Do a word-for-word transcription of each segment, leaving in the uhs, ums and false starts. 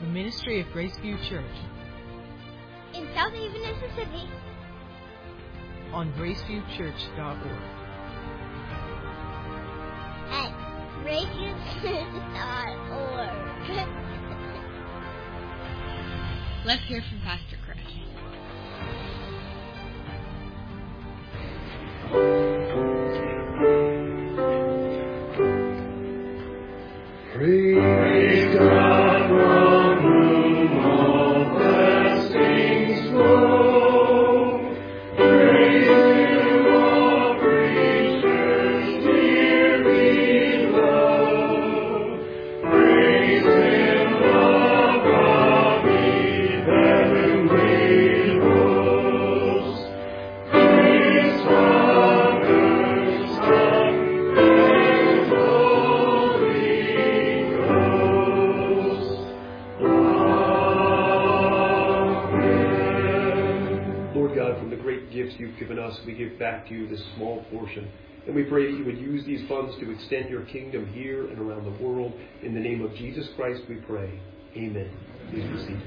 the ministry of Graceview Church in South Haven, Mississippi, on graceview church dot org. At graceview dot org. Let's hear from Pastor Chris. Praise God from whom all blessings flow. Praise Him, all creatures dear below. Praise Him above the heavenly hosts. Praise Father, Son, and Holy Ghost. Amen. Lord God, from the great gifts you've given us, we give back to you this small portion. And we pray that you would use these funds to extend your kingdom here and around the world. In the name of Jesus Christ we pray. Amen. Please be seated.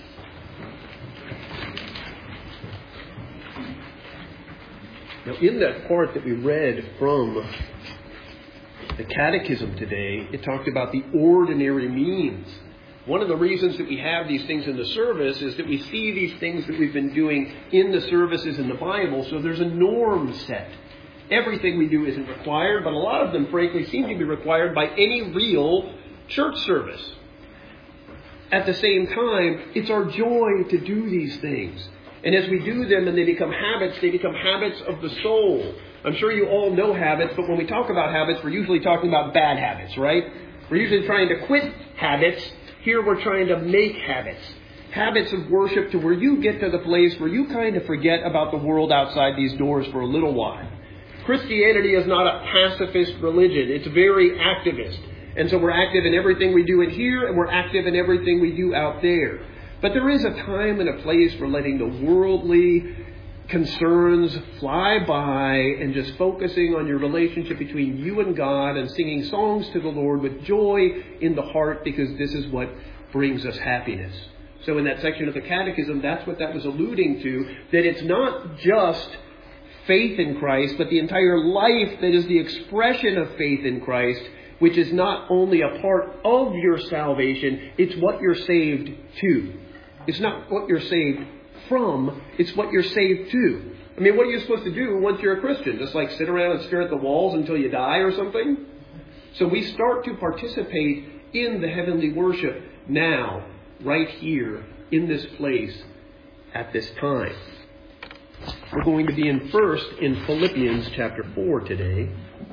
Now, in that part that we read from the Catechism today, it talked about the ordinary means. One of the reasons that we have these things in the service is that we see these things that we've been doing in the services in the Bible, so there's a norm set. Everything we do isn't required, but a lot of them, frankly, seem to be required by any real church service. At the same time, it's our joy to do these things. And as we do them and they become habits, they become habits of the soul. I'm sure you all know habits, but when we talk about habits, we're usually talking about bad habits, right? We're usually trying to quit habits. Here we're trying to make habits. Habits of worship to where you get to the place where you kind of forget about the world outside these doors for a little while. Christianity is not a pacifist religion. It's very activist. And so we're active in everything we do in here, and we're active in everything we do out there. But there is a time and a place for letting the worldly concerns fly by and just focusing on your relationship between you and God and singing songs to the Lord with joy in the heart, because this is what brings us happiness. So in that section of the Catechism, that's what that was alluding to, that it's not just faith in Christ, but the entire life that is the expression of faith in Christ, which is not only a part of your salvation, it's what you're saved to. It's not what you're saved from, it's what you're saved to. I mean, what are you supposed to do once you're a Christian? Just like sit around and stare at the walls until you die or something? So we start to participate in the heavenly worship now, right here, in this place, at this time. We're going to be in first in Philippians chapter four today.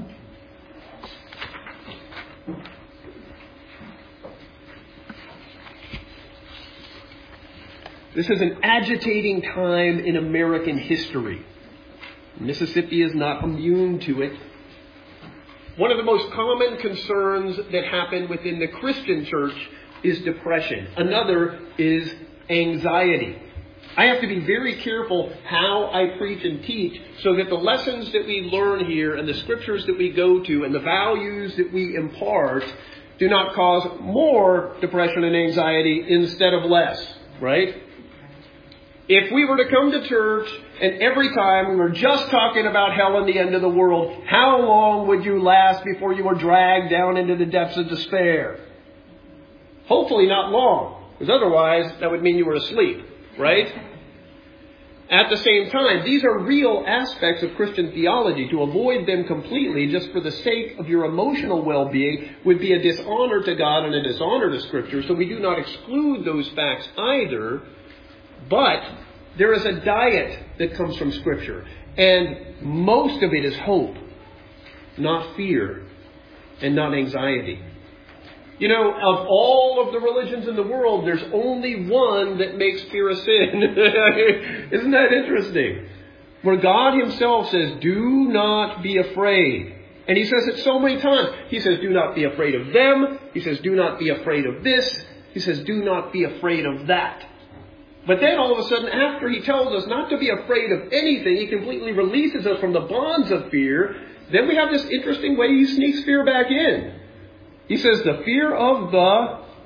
This is an agitating time in American history. Mississippi is not immune to it. One of the most common concerns that happen within the Christian church is depression. Another is anxiety. I have to be very careful how I preach and teach so that the lessons that we learn here and the scriptures that we go to and the values that we impart do not cause more depression and anxiety instead of less, right? If we were to come to church and every time we were just talking about hell and the end of the world, how long would you last before you were dragged down into the depths of despair? Hopefully not long, because otherwise that would mean you were asleep, right? At the same time, these are real aspects of Christian theology. To avoid them completely just for the sake of your emotional well-being would be a dishonor to God and a dishonor to Scripture, so we do not exclude those facts either. But there is a diet that comes from Scripture, and most of it is hope, not fear, and not anxiety. You know, of all of the religions in the world, there's only one that makes fear a sin. Isn't that interesting? Where God Himself says, do not be afraid. And He says it so many times. He says, do not be afraid of them. He says, do not be afraid of this. He says, do not be afraid of that. But then all of a sudden, after He tells us not to be afraid of anything, He completely releases us from the bonds of fear. Then we have this interesting way He sneaks fear back in. He says the fear of the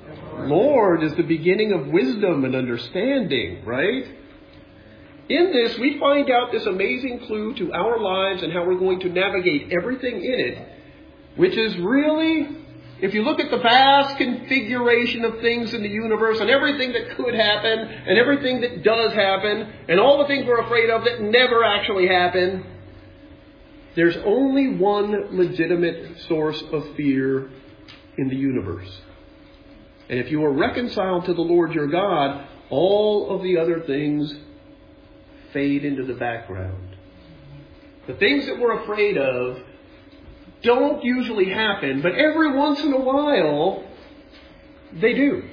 Lord is the beginning of wisdom and understanding, right? In this, we find out this amazing clue to our lives and how we're going to navigate everything in it, which is really, if you look at the vast configuration of things in the universe and everything that could happen and everything that does happen and all the things we're afraid of that never actually happen, there's only one legitimate source of fear in the universe. And if you are reconciled to the Lord your God, all of the other things fade into the background. The things that we're afraid of don't usually happen, but every once in a while, they do.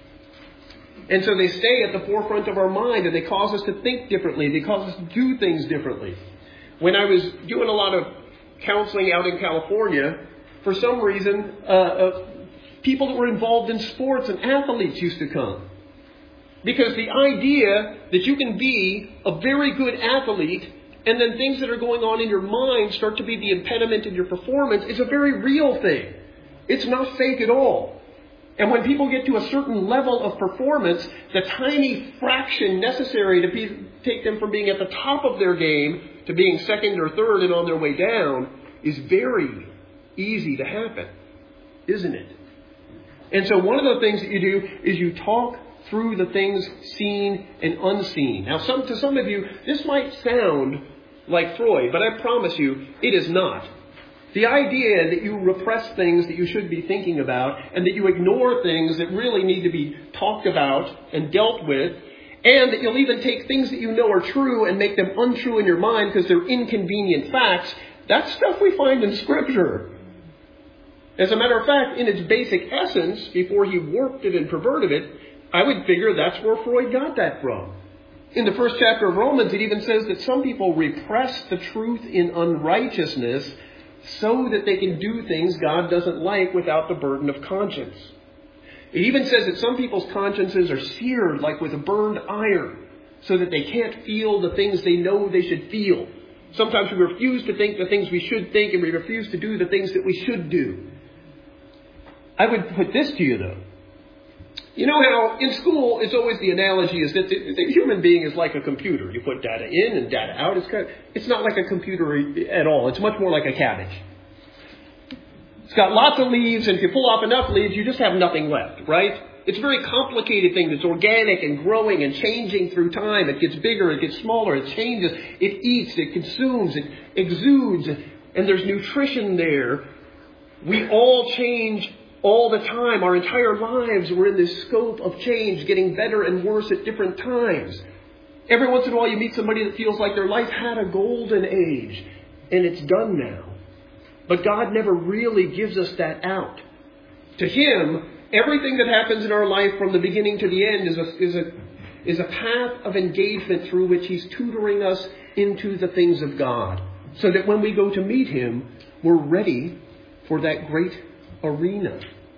And so they stay at the forefront of our mind, and they cause us to think differently. They cause us to do things differently. When I was doing a lot of counseling out in California, for some reason, uh, uh, people that were involved in sports and athletes used to come. Because the idea that you can be a very good athlete and then things that are going on in your mind start to be the impediment in your performance is a very real thing. It's not fake at all. And when people get to a certain level of performance, the tiny fraction necessary to be, take them from being at the top of their game to being second or third and on their way down is very easy to happen, isn't it? And so one of the things that you do is you talk through the things seen and unseen. Now, some, to some of you, this might sound like Freud, but I promise you, it is not. The idea that you repress things that you should be thinking about and that you ignore things that really need to be talked about and dealt with, and that you'll even take things that you know are true and make them untrue in your mind because they're inconvenient facts, that's stuff we find in Scripture. As a matter of fact, in its basic essence, before he warped it and perverted it, I would figure that's where Freud got that from. In the first chapter of Romans, it even says that some people repress the truth in unrighteousness so that they can do things God doesn't like without the burden of conscience. It even says that some people's consciences are seared like with a burned iron so that they can't feel the things they know they should feel. Sometimes we refuse to think the things we should think, and we refuse to do the things that we should do. I would put this to you, though. You know how in school, it's always the analogy is that the, the human being is like a computer. You put data in and data out. It's, kind of, it's not like a computer at all. It's much more like a cabbage. It's got lots of leaves, and if you pull off enough leaves, you just have nothing left, right? It's a very complicated thing that's organic and growing and changing through time. It gets bigger, it gets smaller, it changes, it eats, it consumes, it exudes, and there's nutrition there. We all change all the time. Our entire lives we're in this scope of change, getting better and worse at different times. Every once in a while you meet somebody that feels like their life had a golden age and it's done now. But God never really gives us that out. To Him, everything that happens in our life from the beginning to the end is a, is a, is a path of engagement through which He's tutoring us into the things of God. So that when we go to meet Him, we're ready for that great arena.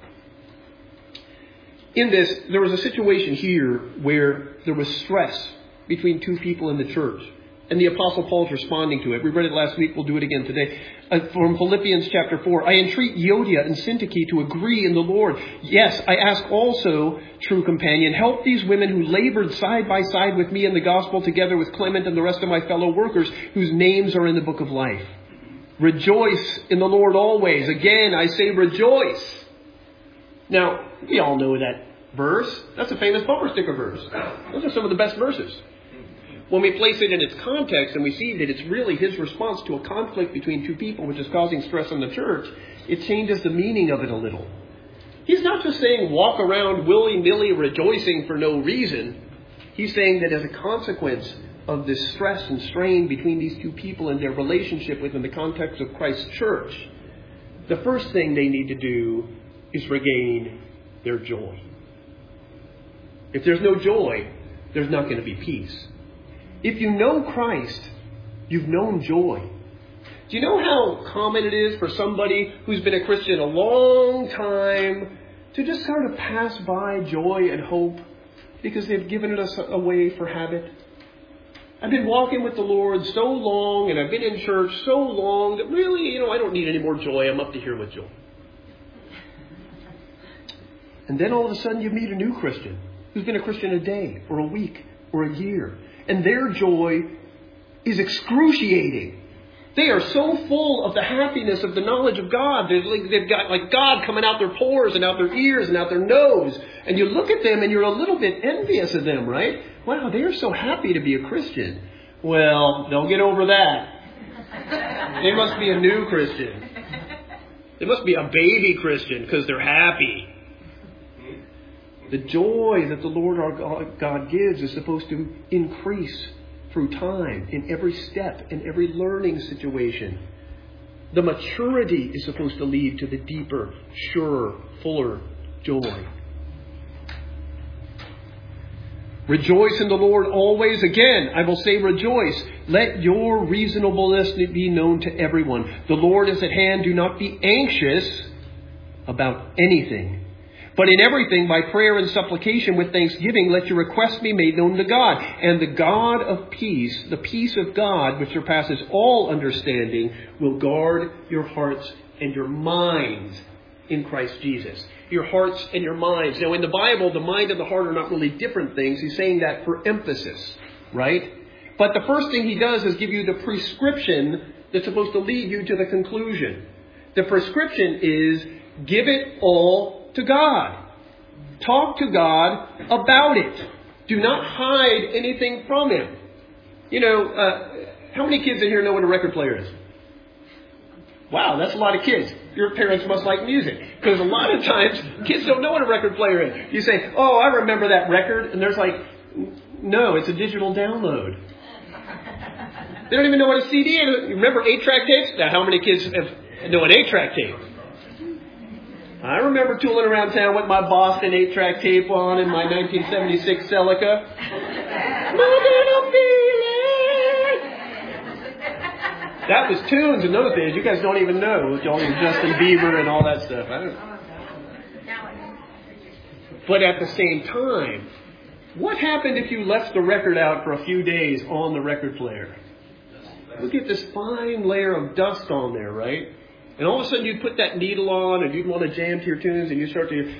In this, there was a situation here where there was stress between two people in the church. And the Apostle Paul's responding to it. We read it last week. We'll do it again today. Uh, from Philippians chapter four. I entreat Euodia and Syntyche to agree in the Lord. Yes, I ask also, true companion, help these women who labored side by side with me in the gospel together with Clement and the rest of my fellow workers whose names are in the book of life. Rejoice in the Lord always. Again, I say rejoice. Now, we all know that verse. That's a famous bumper sticker verse. Those are some of the best verses. When we place it in its context and we see that it's really his response to a conflict between two people which is causing stress in the church, it changes the meaning of it a little. He's not just saying walk around willy-nilly rejoicing for no reason. He's saying that as a consequence of this stress and strain between these two people and their relationship within the context of Christ's church, the first thing they need to do is regain their joy. If there's no joy, there's not going to be peace. If you know Christ, you've known joy. Do you know how common it is for somebody who's been a Christian a long time to just sort of pass by joy and hope because they've given it away for habit? I've been walking with the Lord so long and I've been in church so long that really, you know, I don't need any more joy. I'm up to here with joy. And then all of a sudden you meet a new Christian who's been a Christian a day or a week or a year. And their joy is excruciating. They are so full of the happiness of the knowledge of God. They've, like, they've got like God coming out their pores and out their ears and out their nose. And you look at them and you're a little bit envious of them, right? Wow, they are so happy to be a Christian. Well, don't get over that. They must be a new Christian. They must be a baby Christian because they're happy. The joy that the Lord our God gives is supposed to increase through time, in every step, in every learning situation. The maturity is supposed to lead to the deeper, surer, fuller joy. Rejoice in the Lord always. Again, I will say rejoice. Let your reasonableness be known to everyone. The Lord is at hand. Do not be anxious about anything. But in everything, by prayer and supplication with thanksgiving, let your requests be made known to God. And the God of peace, the peace of God, which surpasses all understanding, will guard your hearts and your minds in Christ Jesus. Your hearts and your minds. Now, in the Bible, the mind and the heart are not really different things. He's saying that for emphasis, right? But the first thing he does is give you the prescription that's supposed to lead you to the conclusion. The prescription is give it all to God. Talk to God about it. Do not hide anything from Him. You know, uh, how many kids in here know what a record player is? Wow, that's a lot of kids. Your parents must like music. Because a lot of times, kids don't know what a record player is. You say, oh, I remember that record. And there's like, no, it's a digital download. They don't even know what a C D is. You remember eight-track tapes? Now, how many kids have, know an eight-track tape? I remember tooling around town with my Boston eight-track tape on in my nineteen seventy-six Celica. That was tunes in those days. You guys don't even know. All your Justin Bieber and all that stuff. I don't know. But at the same time, what happened if you left the record out for a few days on the record player? You get this fine layer of dust on there, right? And all of a sudden you'd put that needle on and you'd want to jam to your tunes and you start to...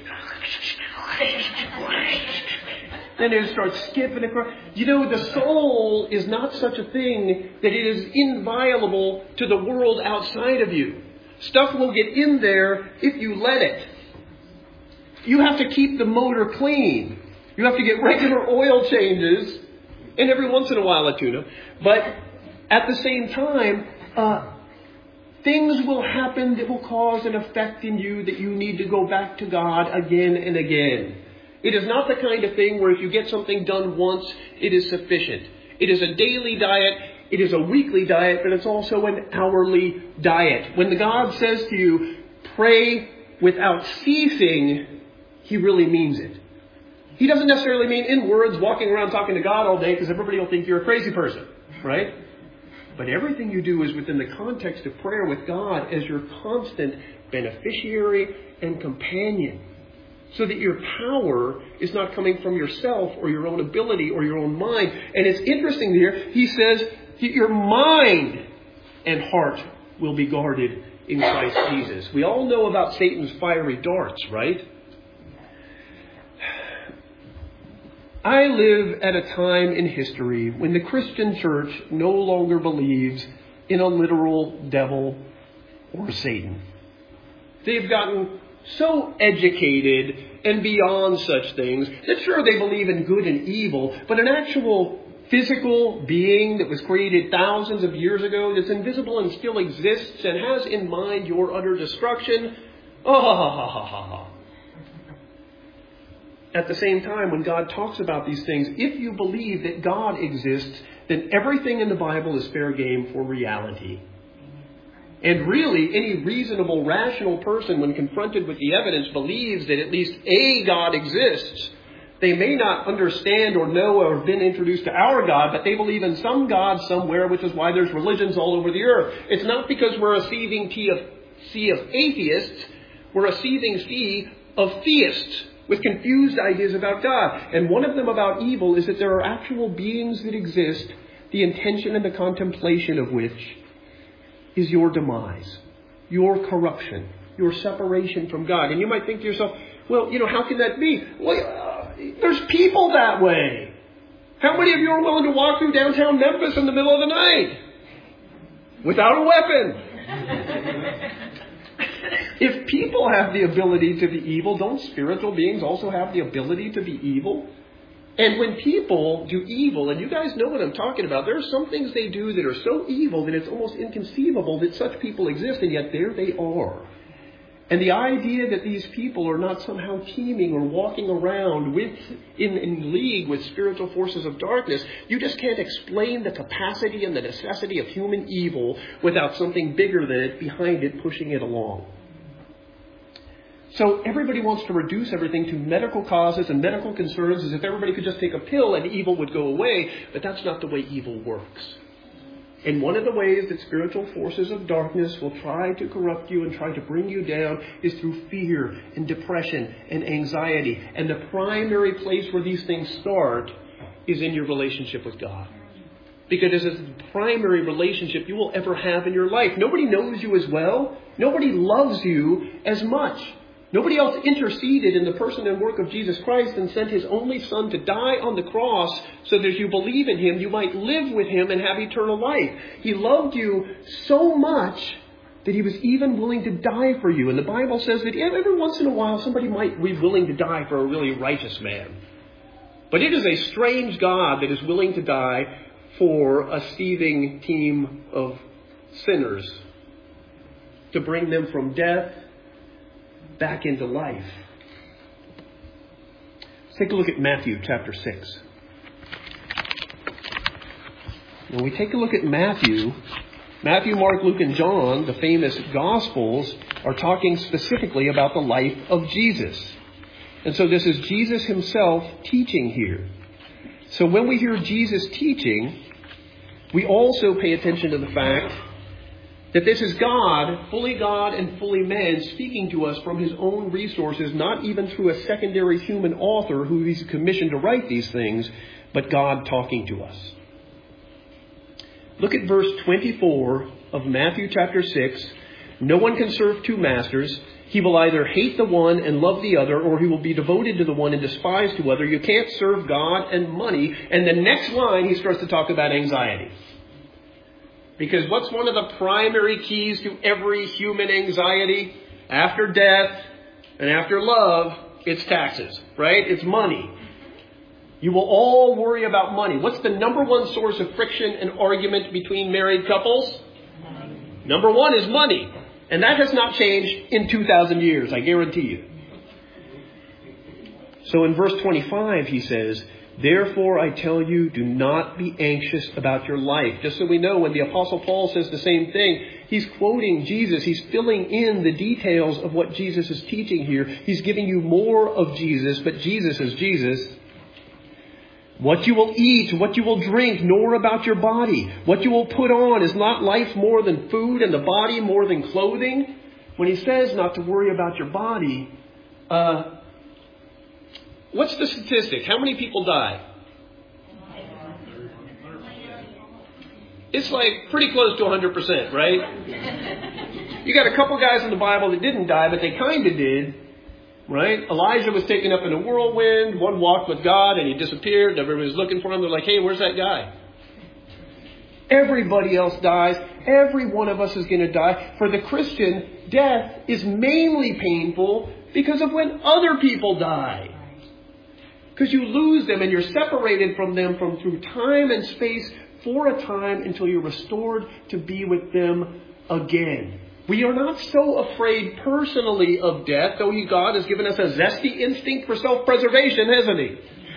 Then it starts skipping across. You know, the soul is not such a thing that it is inviolable to the world outside of you. Stuff will get in there if you let it. You have to keep the motor clean. You have to get regular oil changes and every once in a while a tune-up. But at the same time... Uh, Things will happen that will cause an effect in you that you need to go back to God again and again. It is not the kind of thing where if you get something done once, it is sufficient. It is a daily diet. It is a weekly diet, but it's also an hourly diet. When the God says to you, pray without ceasing, He really means it. He doesn't necessarily mean in words, walking around talking to God all day, because everybody will think you're a crazy person, right? But everything you do is within the context of prayer with God as your constant beneficiary and companion. So that your power is not coming from yourself or your own ability or your own mind. And it's interesting here, he says that your mind and heart will be guarded in Christ Jesus. We all know about Satan's fiery darts, right? I live at a time in history when the Christian church no longer believes in a literal devil or Satan. They've gotten so educated and beyond such things that sure they believe in good and evil, but an actual physical being that was created thousands of years ago that's invisible and still exists and has in mind your utter destruction. Oh, ha, ha, ha, ha, ha. At the same time, when God talks about these things, if you believe that God exists, then everything in the Bible is fair game for reality. And really, any reasonable, rational person, when confronted with the evidence, believes that at least a God exists. They may not understand or know or have been introduced to our God, but they believe in some God somewhere, which is why there's religions all over the earth. It's not because we're a seething sea of atheists. We're a seething sea of theists with confused ideas about God. And one of them about evil is that there are actual beings that exist, the intention and the contemplation of which is your demise, your corruption, your separation from God. And you might think to yourself, Well, you know, how can that be? Well, uh, there's people that way. How many of you are willing to walk through downtown Memphis in the middle of the night without a weapon? If people have the ability to be evil, don't spiritual beings also have the ability to be evil? And when people do evil, and you guys know what I'm talking about, there are some things they do that are so evil that it's almost inconceivable that such people exist, and yet there they are. And the idea that these people are not somehow teeming or walking around with in, in league with spiritual forces of darkness, you just can't explain the capacity and the necessity of human evil without something bigger than it behind it pushing it along. So everybody wants to reduce everything to medical causes and medical concerns as if everybody could just take a pill and evil would go away. But that's not the way evil works. And one of the ways that spiritual forces of darkness will try to corrupt you and try to bring you down is through fear and depression and anxiety. And the primary place where these things start is in your relationship with God. Because this is the primary relationship you will ever have in your life. Nobody knows you as well. Nobody loves you as much. Nobody else interceded in the person and work of Jesus Christ and sent His only Son to die on the cross so that if you believe in Him, you might live with Him and have eternal life. He loved you so much that He was even willing to die for you. And the Bible says that every once in a while somebody might be willing to die for a really righteous man. But it is a strange God that is willing to die for a seething team of sinners to bring them from death back into life. Let's take a look at Matthew chapter six. When we take a look at Matthew, Matthew, Mark, Luke, and John, the famous Gospels, are talking specifically about the life of Jesus. And so this is Jesus Himself teaching here. So when we hear Jesus teaching, we also pay attention to the fact that this is God, fully God and fully man, speaking to us from His own resources, not even through a secondary human author who He's commissioned to write these things, but God talking to us. Look at verse twenty-four of Matthew chapter six. No one can serve two masters. He will either hate the one and love the other, or he will be devoted to the one and despise the other. You can't serve God and money. And the next line, he starts to talk about anxiety. Because what's one of the primary keys to every human anxiety? After death and after love, it's taxes, right? It's money. You will all worry about money. What's the number one source of friction and argument between married couples? Money. Number one is money. And that has not changed in two thousand years, I guarantee you. So in verse twenty-five, he says, therefore, I tell you, do not be anxious about your life. Just so we know, when the Apostle Paul says the same thing, he's quoting Jesus. He's filling in the details of what Jesus is teaching here. He's giving you more of Jesus, but Jesus is Jesus. What you will eat, what you will drink, nor about your body. What you will put on, is not life more than food, and the body more than clothing? When he says not to worry about your body, uh, what's the statistic? How many people die? It's like pretty close to one hundred percent, right? You got a couple guys in the Bible that didn't die, but they kind of did, right? Elijah was taken up in a whirlwind. One walked with God and he disappeared. Everybody was looking for him. They're like, hey, where's that guy? Everybody else dies. Every one of us is going to die. For the Christian, death is mainly painful because of when other people die. Because you lose them and you're separated from them from through time and space for a time until you're restored to be with them again. We are not so afraid personally of death, though God has given us a zesty instinct for self-preservation, hasn't He?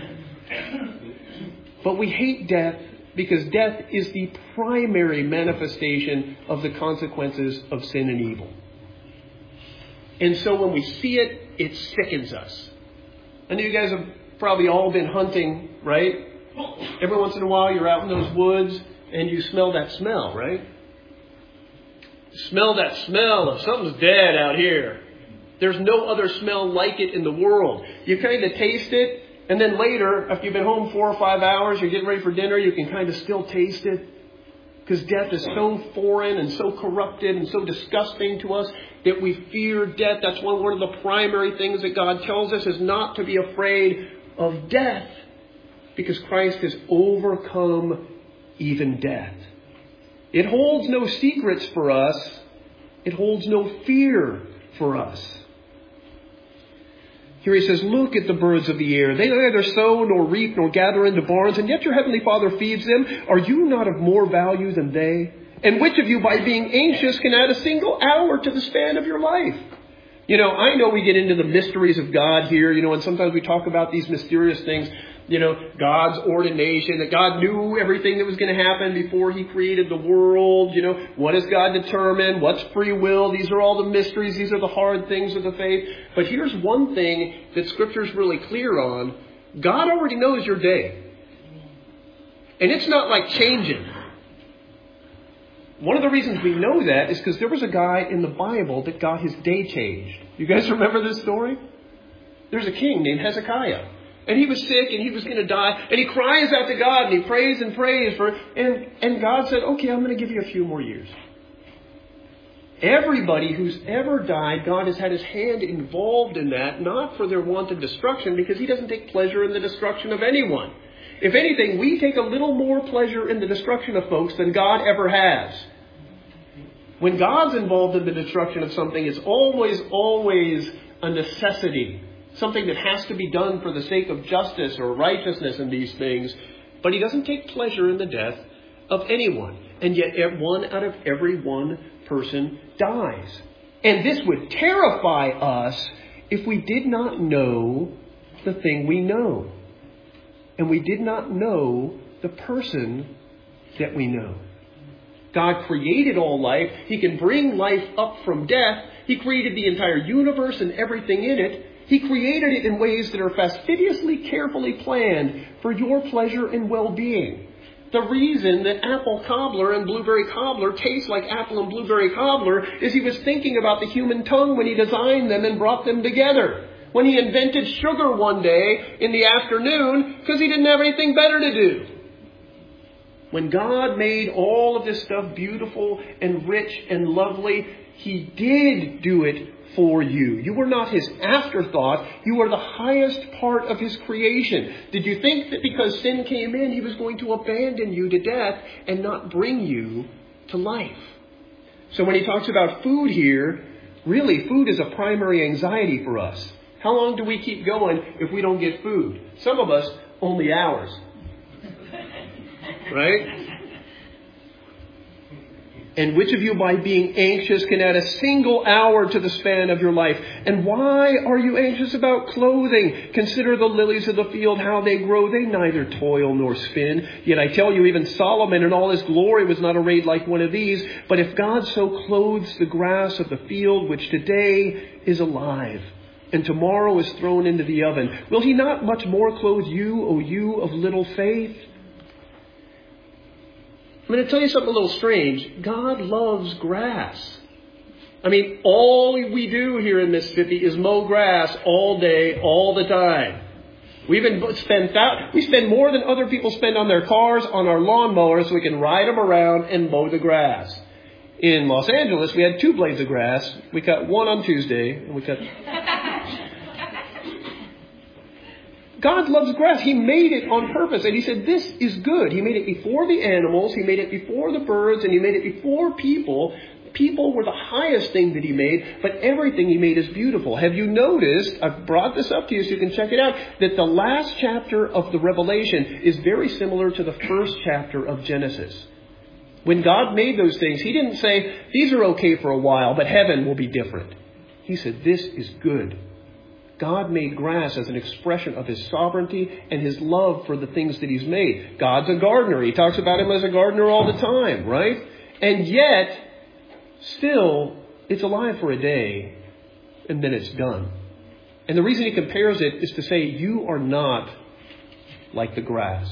But we hate death because death is the primary manifestation of the consequences of sin and evil. And so when we see it, it sickens us. I know you guys have probably all been hunting, right? Every once in a while you're out in those woods and you smell that smell, right? Smell that smell of something's dead out here. There's no other smell like it in the world. You kind of taste it, and then later, after you've been home four or five hours, you're getting ready for dinner, you can kind of still taste it. Because death is so foreign and so corrupted and so disgusting to us. that we fear death. That's one, one of the primary things that God tells us is not to be afraid of death, because Christ has overcome even death. It holds no secrets for us. It holds no fear for us. Here he says, look at the birds of the air. They neither sow nor reap nor gather into barns, and yet your heavenly Father feeds them. Are you not of more value than they? And which of you, by being anxious, can add a single hour to the span of your life? You know, I know we get into the mysteries of God here, you know, and sometimes we talk about these mysterious things. You know, God's ordination, that God knew everything that was going to happen before He created the world. You know, what does God determine? What's free will? These are all the mysteries. These are the hard things of the faith. But here's one thing that Scripture's really clear on. God already knows your day. And it's not like changing. One of the reasons we know that is because there was a guy in the Bible that got his day changed. You guys remember this story? There's a king named Hezekiah. And he was sick and he was going to die. And he cries out to God and he prays and prays for and, and God said, okay, I'm going to give you a few more years. Everybody who's ever died, God has had His hand involved in that, not for their wanted destruction, because He doesn't take pleasure in the destruction of anyone. If anything, we take a little more pleasure in the destruction of folks than God ever has. When God's involved in the destruction of something, it's always, always a necessity. Something that has to be done for the sake of justice or righteousness in these things. But He doesn't take pleasure in the death of anyone. And yet one out of every one person dies. And this would terrify us if we did not know the thing we know. And we did not know the person that we know. God created all life. He can bring life up from death. He created the entire universe and everything in it. He created it in ways that are fastidiously, carefully planned for your pleasure and well-being. The reason that apple cobbler and blueberry cobbler taste like apple and blueberry cobbler is He was thinking about the human tongue when He designed them and brought them together. When He invented sugar one day in the afternoon because He didn't have anything better to do. When God made all of this stuff beautiful and rich and lovely, He did do it for you. You were not His afterthought. You were the highest part of His creation. Did you think that because sin came in, He was going to abandon you to death and not bring you to life? So when He talks about food here, really food is a primary anxiety for us. How long do we keep going if we don't get food? Some of us, only hours. Right? And which of you, by being anxious, can add a single hour to the span of your life? And why are you anxious about clothing? Consider the lilies of the field, how they grow. They neither toil nor spin. Yet I tell you, even Solomon in all his glory was not arrayed like one of these. But if God so clothes the grass of the field, which today is alive, and tomorrow is thrown into the oven, will He not much more clothe you, O you of little faith? I'm going to tell you something a little strange. God loves grass. I mean, all we do here in Mississippi is mow grass all day, all the time. We even spend that, we spend more than other people spend on their cars, on our lawnmowers, so we can ride them around and mow the grass. In Los Angeles, we had two blades of grass. We cut one on Tuesday, and we cut... God loves grass. He made it on purpose. And He said, this is good. He made it before the animals. He made it before the birds. And He made it before people. People were the highest thing that He made. But everything He made is beautiful. Have you noticed, I've brought this up to you so you can check it out, that the last chapter of the Revelation is very similar to the first chapter of Genesis. When God made those things, He didn't say, these are okay for a while, but heaven will be different. He said, this is good. God made grass as an expression of His sovereignty and His love for the things that He's made. God's a gardener. He talks about Him as a gardener all the time, right? And yet, still, it's alive for a day, and then it's done. And the reason He compares it is to say, you are not like the grass.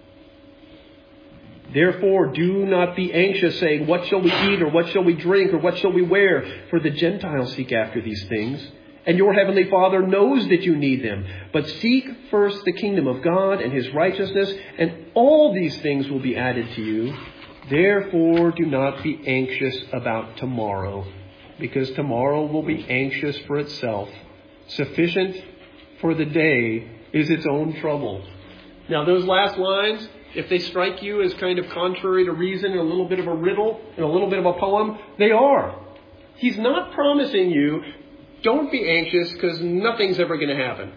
Therefore, do not be anxious, saying, what shall we eat, or what shall we drink, or what shall we wear? For the Gentiles seek after these things. And your heavenly Father knows that you need them. But seek first the kingdom of God and His righteousness, and all these things will be added to you. Therefore, do not be anxious about tomorrow, because tomorrow will be anxious for itself. Sufficient for the day is its own trouble. Now, those last lines, if they strike you as kind of contrary to reason and a little bit of a riddle and a little bit of a poem, they are. He's not promising you, don't be anxious because nothing's ever going to happen.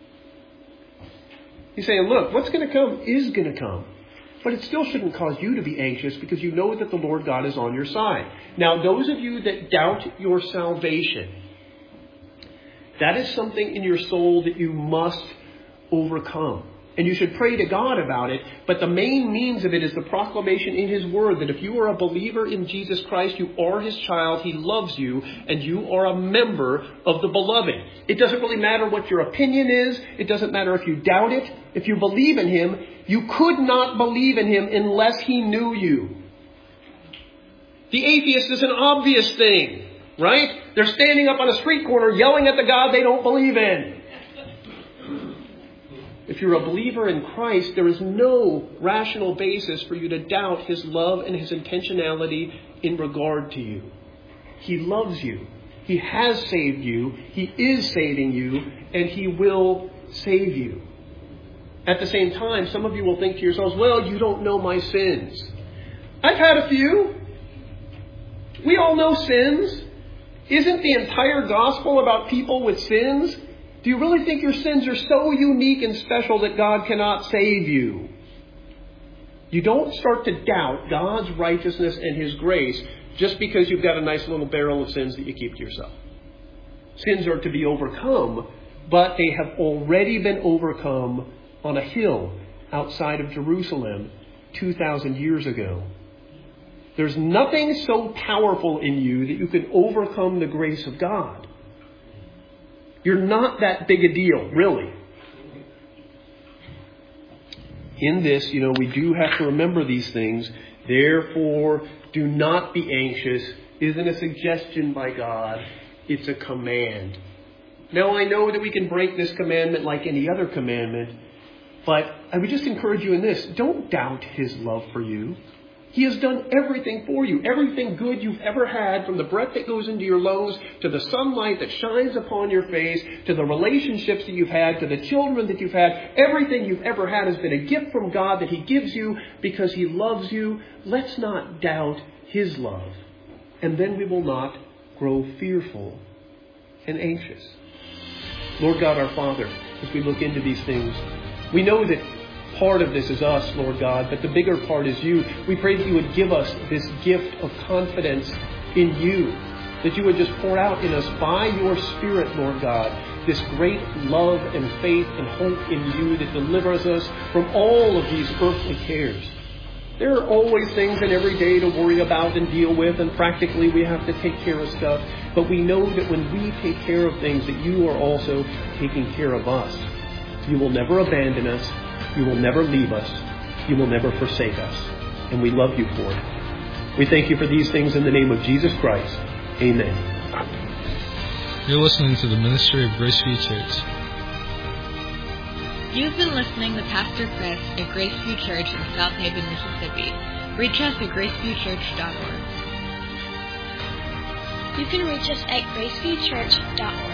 He's saying, look, what's going to come is going to come. But it still shouldn't cause you to be anxious because you know that the Lord God is on your side. Now, those of you that doubt your salvation, that is something in your soul that you must overcome. And you should pray to God about it. But the main means of it is the proclamation in His Word that if you are a believer in Jesus Christ, you are His child, He loves you, and you are a member of the beloved. It doesn't really matter what your opinion is. It doesn't matter if you doubt it. If you believe in Him, you could not believe in Him unless He knew you. The atheist is an obvious thing, right? They're standing up on a street corner yelling at the God they don't believe in. If you're a believer in Christ, there is no rational basis for you to doubt His love and His intentionality in regard to you. He loves you. He has saved you. He is saving you. And He will save you. At the same time, some of you will think to yourselves, well, you don't know my sins. I've had a few. We all know sins. Isn't the entire gospel about people with sins? Do you really think your sins are so unique and special that God cannot save you? You don't start to doubt God's righteousness and His grace just because you've got a nice little barrel of sins that you keep to yourself. Sins are to be overcome, but they have already been overcome on a hill outside of Jerusalem two thousand years ago. There's nothing so powerful in you that you can overcome the grace of God. You're not that big a deal, really. In this, you know, we do have to remember these things. Therefore, do not be anxious isn't a suggestion by God. It's a command. Now, I know that we can break this commandment like any other commandment, but I would just encourage you in this. Don't doubt His love for you. He has done everything for you. Everything good you've ever had, from the breath that goes into your lungs, to the sunlight that shines upon your face, to the relationships that you've had, to the children that you've had. Everything you've ever had has been a gift from God that He gives you because He loves you. Let's not doubt His love. And then we will not grow fearful and anxious. Lord God, our Father, as we look into these things, we know that part of this is us, Lord God, but the bigger part is you. We pray that you would give us this gift of confidence in you, that you would just pour out in us by your Spirit, Lord God, this great love and faith and hope in you that delivers us from all of these earthly cares. There are always things in every day to worry about and deal with, and practically we have to take care of stuff. But we know that when we take care of things, that you are also taking care of us. You will never abandon us. You will never leave us. You will never forsake us. And we love you for it. We thank you for these things in the name of Jesus Christ. Amen. You're listening to the ministry of Graceview Church. You've been listening to Pastor Chris at Graceview Church in South Haven, Mississippi. Reach us at graceview church dot org. You can reach us at graceview church dot org.